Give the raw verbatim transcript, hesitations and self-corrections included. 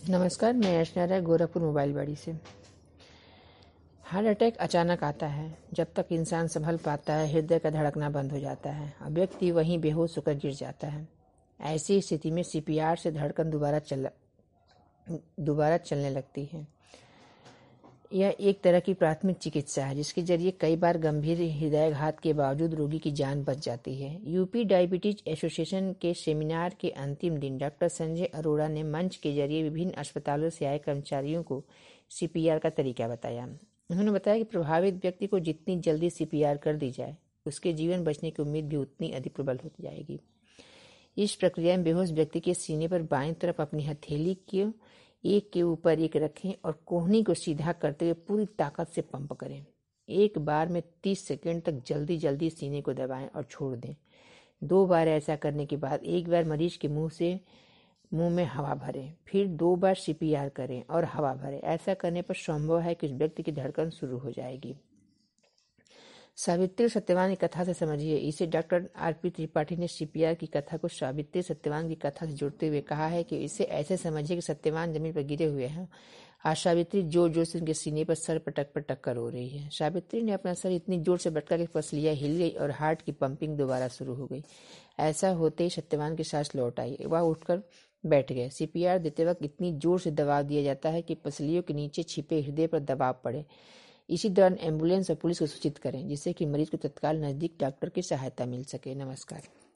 नमस्कार, मैं अर्चना राय गोरखपुर मोबाइल बाड़ी से। हार्ट अटैक अचानक आता है। जब तक इंसान संभल पाता है, हृदय का धड़कना बंद हो जाता है और व्यक्ति वहीं बेहोश होकर गिर जाता है। ऐसी स्थिति में सीपीआर से धड़कन दोबारा चल दोबारा चलने लगती है। यह एक तरह की प्राथमिक चिकित्सा है जिसके जरिए कई बार गंभीर हृदयाघात के बावजूद रोगी की जान बच जाती है। यूपी डायबिटीज एसोसिएशन के सेमिनार के अंतिम दिन डॉक्टर संजय अरोड़ा ने मंच के जरिए विभिन्न अस्पतालों से आए कर्मचारियों को सीपीआर का तरीका बताया। उन्होंने बताया कि प्रभावित व्यक्ति को जितनी जल्दी सीपीआर कर दी जाए, उसके जीवन बचने की उम्मीद भी उतनी अधिक प्रबल होती जाएगी। इस प्रक्रिया में बेहोश व्यक्ति के सीने पर बाईं तरफ अपनी हथेली को एक के ऊपर एक रखें और कोहनी को सीधा करते हुए पूरी ताकत से पंप करें। एक बार में तीस सेकंड तक जल्दी जल्दी सीने को दबाएं और छोड़ दें। दो बार ऐसा करने के बाद एक बार मरीज के मुंह से मुंह में हवा भरें, फिर दो बार सीपीआर करें और हवा भरें। ऐसा करने पर संभव है कि उस व्यक्ति की धड़कन शुरू हो जाएगी। सावित्री सत्यवान की कथा से समझिए। इसे डॉक्टर आरपी त्रिपाठी ने सीपीआर की कथा को सावित्री सत्यवान की कथा से जोड़ते हुए कहा है कि इसे ऐसे समझिए कि सत्यवान जमीन पर गिरे हुए हैं और सावित्री जोर जोर से उनके सीने पर सर पटक पटक कर रो रही है। सावित्री ने अपना सर इतनी जोर से पटका कि पसलियां हिल गई और हार्ट की पंपिंग दोबारा शुरू हो गई। ऐसा होते ही सत्यवान की सांस लौट आई। वह उठकर बैठ गए। सीपीआर देते वक्त इतनी जोर से दबाव दिया जाता है कि पसलियों के नीचे छिपे हृदय पर दबाव पड़े। इसी दौरान एम्बुलेंस और पुलिस को सूचित करें जिससे कि मरीज को तत्काल नजदीक डॉक्टर की सहायता मिल सके। नमस्कार।